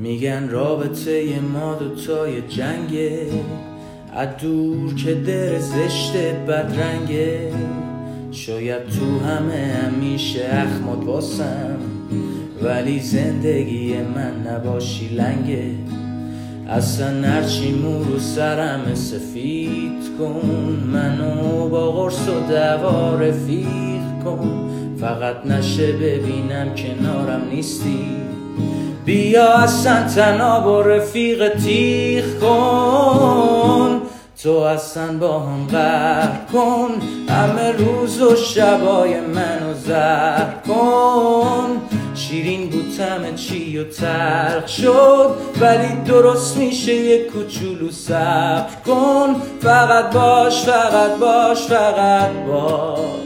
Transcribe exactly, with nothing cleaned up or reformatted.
میگن رابطه ما دوتای جنگه، از دور که در زشت بدرنگه. شاید تو همه همیشه اخمات باسم، ولی زندگی من نباشی لنگه. اصلا هرچی مو رو سرم سفید کن، منو با قرص و دوا رفیق کن. فقط نشه ببینم کنارم نیستی، بیا اصلا تناب و رفیق تیغ کن. تو اصلا با هم قهر کن، همه روز و شبای منو زهر کن. شیرین بود طعم چی و تلخ شد، ولی درست میشه یک کوچولو صبر کن. فقط باش فقط باش فقط باش.